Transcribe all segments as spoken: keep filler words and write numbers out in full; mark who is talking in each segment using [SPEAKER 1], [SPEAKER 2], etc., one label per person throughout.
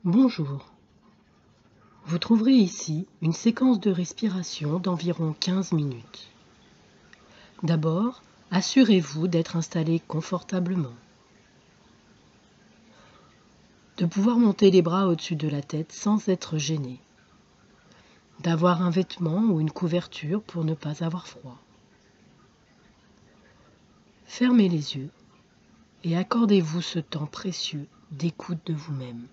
[SPEAKER 1] Bonjour. Vous trouverez ici une séquence de respiration d'environ quinze minutes. D'abord, assurez-vous d'être installé confortablement, de pouvoir monter les bras au-dessus de la tête sans être gêné, d'avoir un vêtement ou une couverture pour ne pas avoir froid. Fermez les yeux et accordez-vous ce temps précieux d'écoute de vous-même.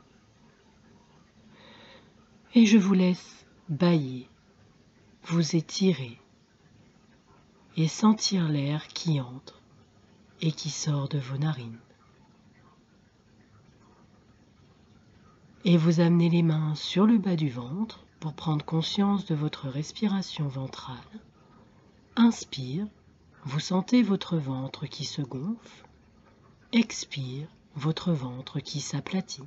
[SPEAKER 1] Et je vous laisse bâiller, vous étirer et sentir l'air qui entre et qui sort de vos narines. Et vous amenez les mains sur le bas du ventre pour prendre conscience de votre respiration ventrale. Inspire, vous sentez votre ventre qui se gonfle. Expire, votre ventre qui s'aplatit.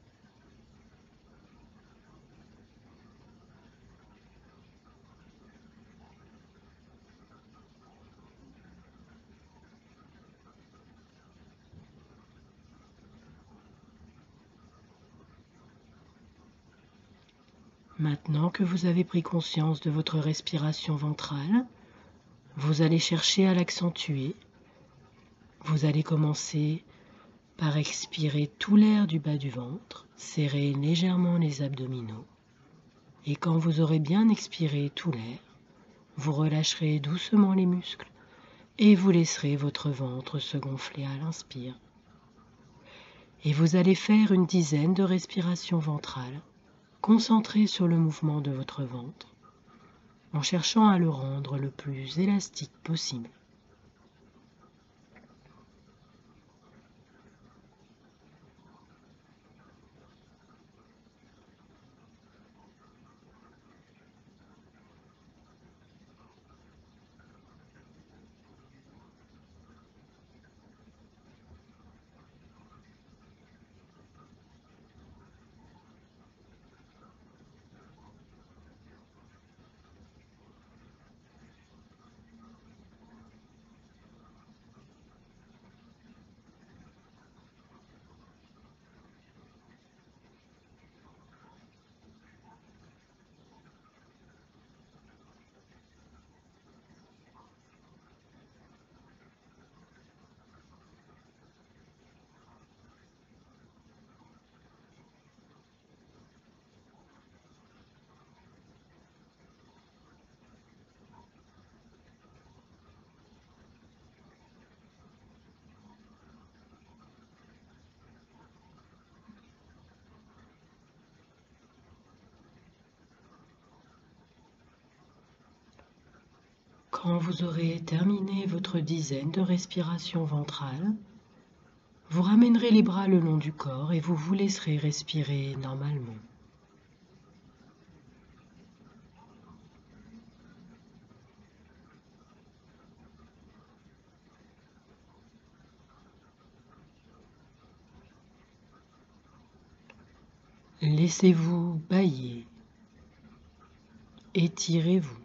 [SPEAKER 1] Maintenant que vous avez pris conscience de votre respiration ventrale, vous allez chercher à l'accentuer. Vous allez commencer par expirer tout l'air du bas du ventre, serrer légèrement les abdominaux. Et quand vous aurez bien expiré tout l'air, vous relâcherez doucement les muscles et vous laisserez votre ventre se gonfler à l'inspire. Et vous allez faire une dizaine de respirations ventrales, concentrées sur le mouvement de votre ventre, en cherchant à le rendre le plus élastique possible. Quand vous aurez terminé votre dizaine de respirations ventrales, vous ramènerez les bras le long du corps et vous vous laisserez respirer normalement. Laissez-vous bâiller, étirez-vous.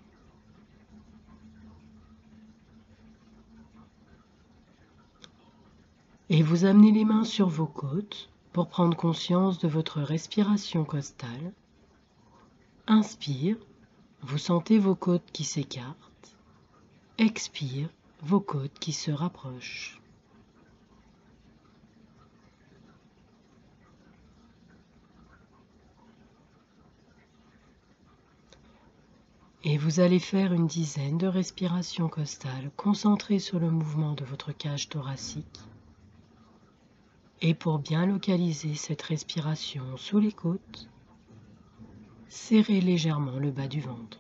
[SPEAKER 1] Et vous amenez les mains sur vos côtes pour prendre conscience de votre respiration costale. Inspire, vous sentez vos côtes qui s'écartent. Expire, vos côtes qui se rapprochent. Et vous allez faire une dizaine de respirations costales concentrées sur le mouvement de votre cage thoracique. Et pour bien localiser cette respiration sous les côtes, serrez légèrement le bas du ventre.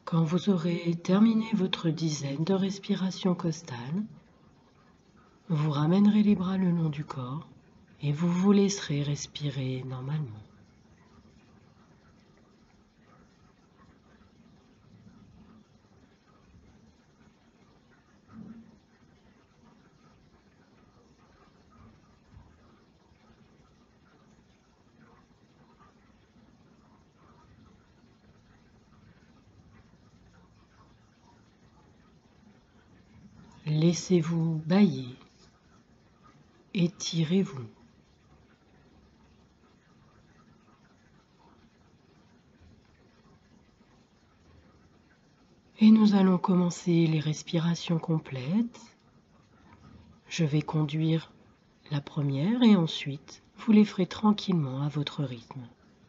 [SPEAKER 1] Quand vous aurez terminé votre dizaine de respirations costales, vous ramènerez les bras le long du corps et vous vous laisserez respirer normalement. Laissez-vous bâiller, étirez-vous. Et nous allons commencer les respirations complètes. Je vais conduire la première et ensuite vous les ferez tranquillement à votre rythme.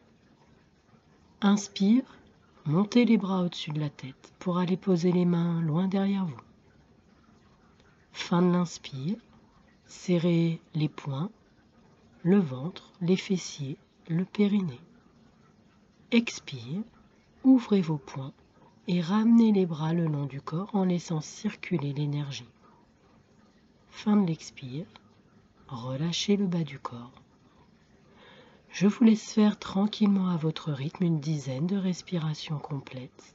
[SPEAKER 1] Inspire, montez les bras au-dessus de la tête pour aller poser les mains loin derrière vous. Fin de l'inspire, serrez les poings, le ventre, les fessiers, le périnée. Expire, ouvrez vos poings et ramenez les bras le long du corps en laissant circuler l'énergie. Fin de l'expire, relâchez le bas du corps. Je vous laisse faire tranquillement à votre rythme une dizaine de respirations complètes.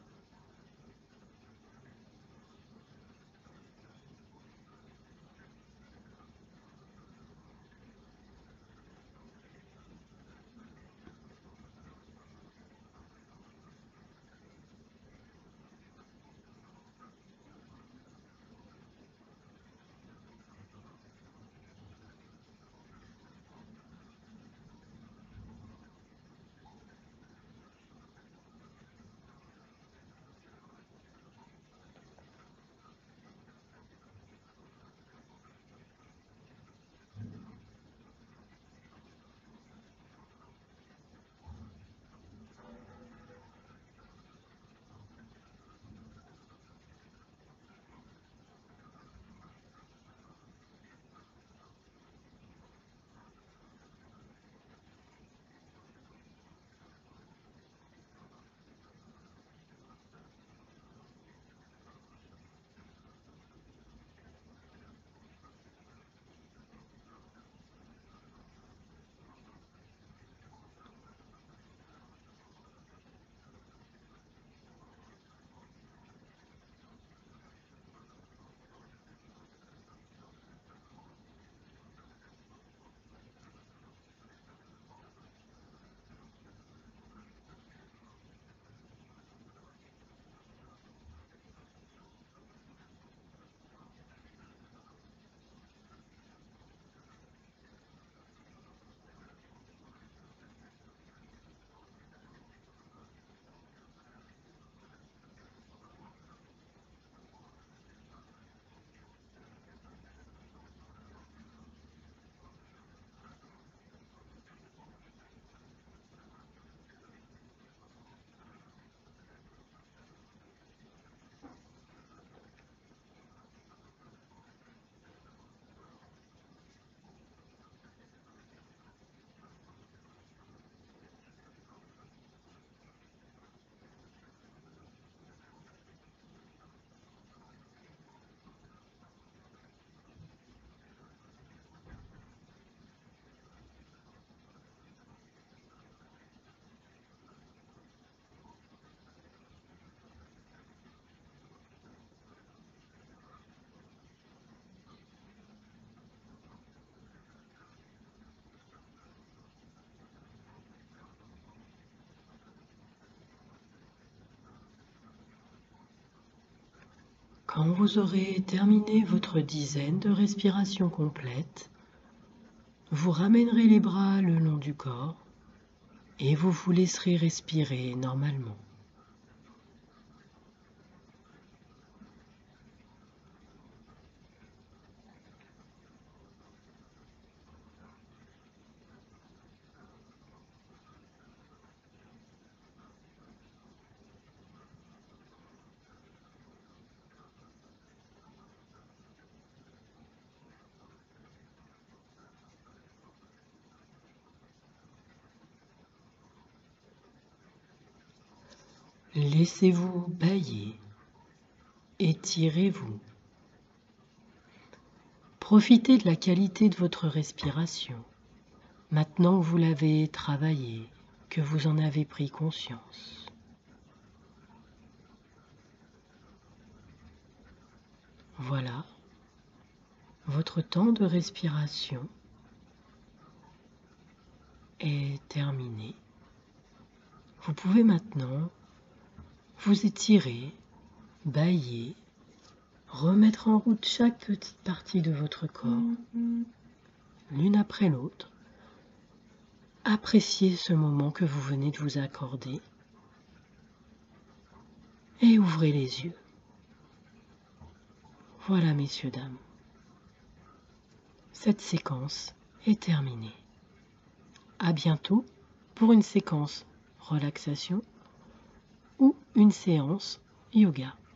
[SPEAKER 1] Quand vous aurez terminé votre dizaine de respirations complètes, vous ramènerez les bras le long du corps et vous vous laisserez respirer normalement. Laissez-vous bâiller, étirez-vous. Profitez de la qualité de votre respiration. Maintenant que vous l'avez travaillé, que vous en avez pris conscience. Voilà, votre temps de respiration est terminé. Vous pouvez maintenant vous étirer, bâiller, remettre en route chaque petite partie de votre corps, l'une après l'autre. Appréciez ce moment que vous venez de vous accorder et ouvrez les yeux. Voilà, messieurs, dames. Cette séquence est terminée. À bientôt pour une séquence relaxation ou une séance yoga.